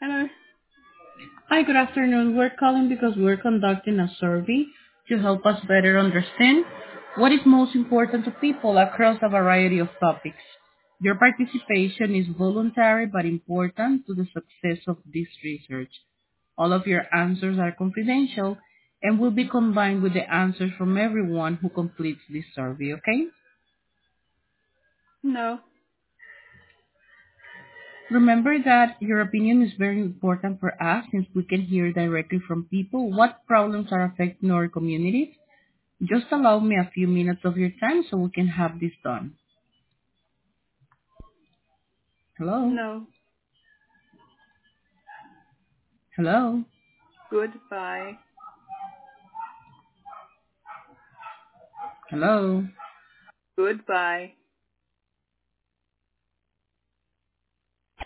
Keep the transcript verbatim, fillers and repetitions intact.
Hello. Hi, good afternoon. We're calling because we're conducting a survey to help us better understand what is most important to people across a variety of topics. Your participation is voluntary but important to the success of this research. All of your answers are confidential and will be combined with the answers from everyone who completes this survey, okay? No. Remember that your opinion is very important for us since we can hear directly from people what problems are affecting our communities. Just allow me a few minutes of your time so we can have this done. Hello? No. Hello? Goodbye. Hello? Goodbye.